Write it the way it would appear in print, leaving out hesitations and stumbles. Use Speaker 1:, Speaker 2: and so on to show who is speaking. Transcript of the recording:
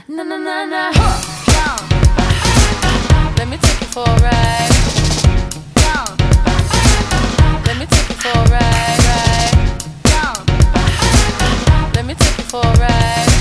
Speaker 1: Na na na na. Yo. Let me take you for a ride. Yo. Let me take you for a ride, ride. Yo. Let me take you for a ride.